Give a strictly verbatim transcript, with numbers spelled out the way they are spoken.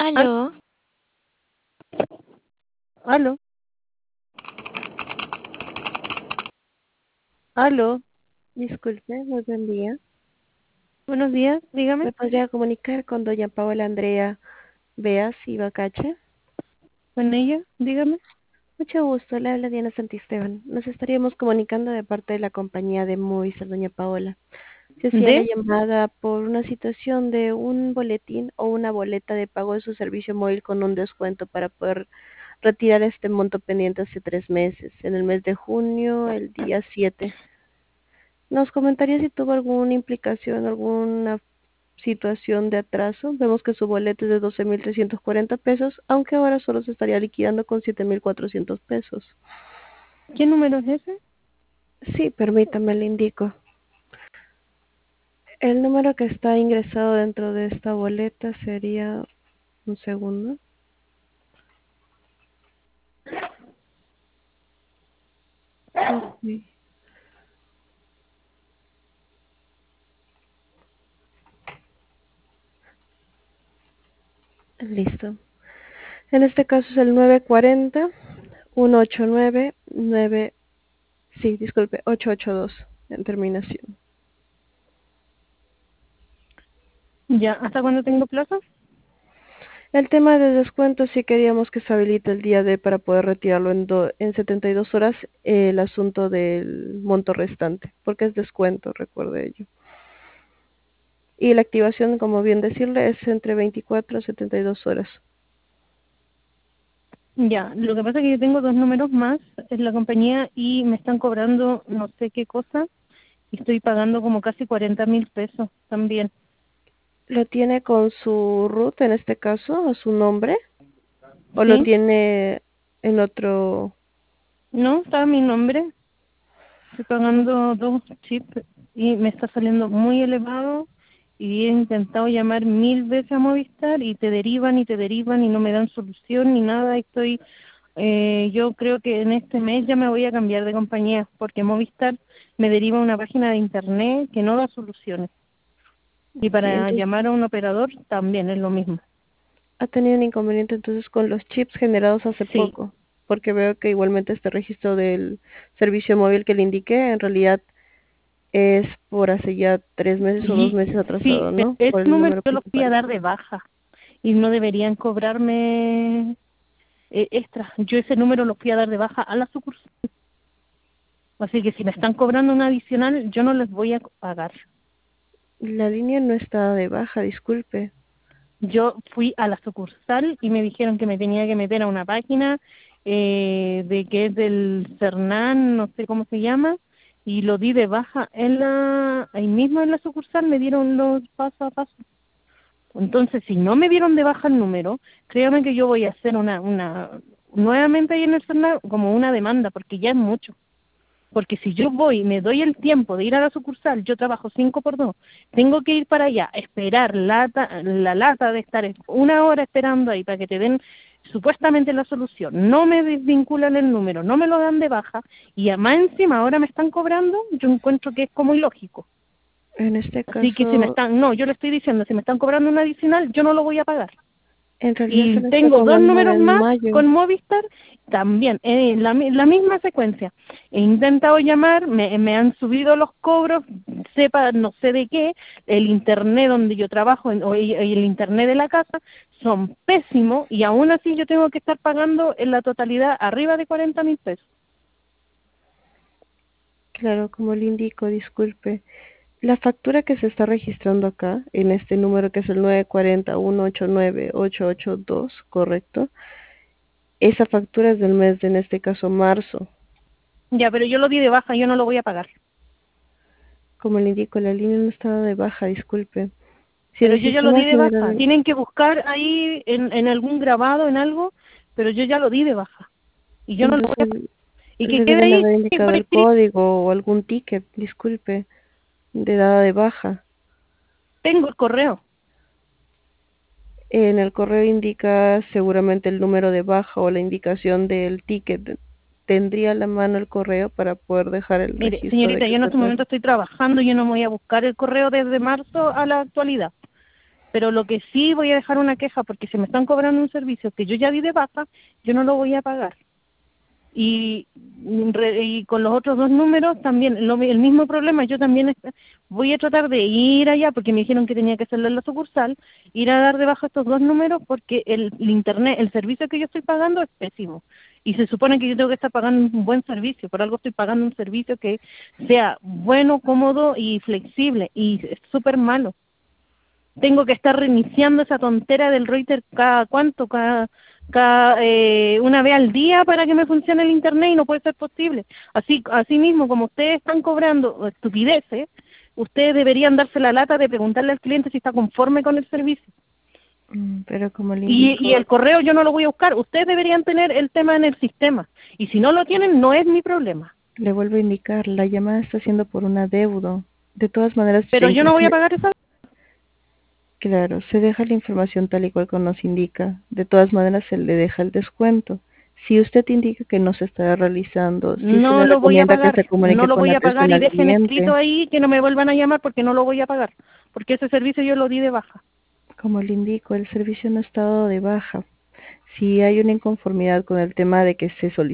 Al- Aló, Aló, aló, Disculpe, muy buen día. buenos días, dígame. ¿Me podría comunicar con doña Paola Andrea Beas Ibacache? Con ella, dígame. Mucho gusto, le habla Diana Santisteban. Nos estaríamos comunicando de parte de la compañía de Movistar, doña Paola. Se hacía la ¿De? llamada por una situación de un boletín o una boleta de pago de su servicio móvil con un descuento para poder retirar este monto pendiente hace tres meses, en el mes de junio, el día siete. ¿Nos comentaría si tuvo alguna implicación, alguna situación de atraso? Vemos que su boleto es de doce mil trescientos cuarenta pesos, aunque ahora solo se estaría liquidando con siete mil cuatrocientos pesos. ¿Qué número es ese? Sí, permítame, le indico. El número que está ingresado dentro de esta boleta sería... Un segundo. Ok, listo. En este caso es el nueve cuarenta, ciento ochenta y nueve, nueve... Sí, disculpe, ochocientos ochenta y dos en terminación. Ya, ¿hasta cuándo tengo plazo? El tema de descuento sí queríamos que se habilite el día D para poder retirarlo en, do- en setenta y dos horas, eh, el asunto del monto restante, porque es descuento, recuerde ello. Y la activación, como bien decirle, es entre veinticuatro a setenta y dos horas. Ya, lo que pasa es que yo tengo dos números más en la compañía y me están cobrando no sé qué cosa y estoy pagando como casi cuarenta mil pesos también. ¿Lo tiene con su root, en este caso, a su nombre? ¿O lo ¿Sí? tiene en otro? ¿No? Está mi nombre. Estoy pagando dos chips y me está saliendo muy elevado y he intentado llamar mil veces a Movistar y te derivan y te derivan y no me dan solución ni nada. Estoy, eh, yo creo que en este mes ya me voy a cambiar de compañía porque Movistar me deriva a una página de internet que no da soluciones. Y Y para entonces, llamar a un operador también es lo mismo. ¿ha tenido un inconveniente entonces con los chips generados hace Sí. poco? Porque veo que igualmente este registro del servicio móvil que le indiqué, en realidad es por hace ya tres meses o dos Y, meses sí, atrasado, pero ¿no? ese Por el número número yo lo fui a principal. dar de baja y no deberían cobrarme eh, extra. Yo ese número lo fui a dar de baja a la sucursal. Así que si me están cobrando un adicional, yo no les voy a pagar. La línea no está de baja, disculpe. Yo fui a la sucursal y me dijeron que me tenía que meter a una página eh, de que es del Cernán, no sé cómo se llama, y lo di de baja en la, ahí mismo en la sucursal me dieron los paso a paso. Entonces, si no me dieron de baja el número, créame que yo voy a hacer una, una, nuevamente ahí en el Cernán como una demanda, porque ya es mucho. Porque si yo voy y me doy el tiempo de ir a la sucursal, yo trabajo cinco por dos, tengo que ir para allá, esperar lata, la lata de estar una hora esperando ahí para que te den supuestamente la solución, no me desvinculan el número, no me lo dan de baja, y además encima ahora me están cobrando, yo encuentro que es como ilógico. En este Así que si me caso, están, no, yo le estoy diciendo, si me están cobrando un adicional, yo no lo voy a pagar. en realidad se Y le está tengo dos cobrando números en más mayo. con Movistar también, en la, mi- la misma secuencia. He intentado llamar, me, me han subido los cobros, sepa no sé de qué, el internet donde yo trabajo en- o y- y el internet de la casa son pésimos y aún así yo tengo que estar pagando en la totalidad arriba de cuarenta mil pesos. Claro, como le indico, disculpe. La factura que se está registrando acá, en este número que es el nueve cuatro cero, uno ocho nueve, ocho ocho dos, ¿correcto? Esa factura es del mes de, en este caso, marzo. Ya, pero yo lo di de baja, yo no lo voy a pagar. Como le indico, la línea no está de baja, disculpe. Si Pero el yo ya lo sistema di de baja. genera, Tienen que buscar ahí en, en algún grabado, en algo, pero yo ya lo di de baja. Y yo no lo voy a pagar. entonces Y que le quede deben ahí haber indicado por el escrito. código o algún ticket, disculpe, de dada de baja. Tengo el correo. En el correo indica seguramente el número de baja o la indicación del ticket. Tendría a la mano el correo para poder dejar el Mire, registro de señorita, que yo en se este atrasa. momento estoy trabajando, yo no me voy a buscar el correo desde marzo a la actualidad. pero lo que sí voy a dejar una queja porque se me están cobrando un servicio que yo ya di de baja, yo no lo voy a pagar. Y, re- y con los otros dos números también lo, el mismo problema. Yo también est- voy a tratar de ir allá porque me dijeron que tenía que hacerlo en la sucursal, ir a dar de baja estos dos números porque el, el internet, el servicio que yo estoy pagando es pésimo. Y se supone que yo tengo que estar pagando un buen servicio, por algo estoy pagando un servicio que sea bueno, cómodo y flexible, y es súper malo. Tengo que estar reiniciando esa tontera del router cada cuánto, cada, cada eh, una vez al día para que me funcione el internet y no puede ser posible. Así, así mismo, como ustedes están cobrando estupideces, ustedes deberían darse la lata de preguntarle al cliente si está conforme con el servicio. Mm, Pero como le Y, y indico, el correo yo no lo voy a buscar, ustedes deberían tener el tema en el sistema. Y si no lo tienen, no es mi problema. le vuelvo a indicar, la llamada está siendo por un adeudo. De todas maneras, Pero yo no voy a inclusive, pagar esa. claro, se deja la información tal y cual como nos indica. De todas maneras, se le deja el descuento. Si usted indica que no se está realizando, sí se No le lo voy a recomienda que se pagar, no comunique lo con voy la a pagar atención y al dejen escrito cliente. ahí que no me vuelvan a llamar porque no lo voy a pagar, porque ese servicio yo lo di de baja. Como le indico, el servicio no ha estado de baja. Si hay una inconformidad con el tema de que se solicita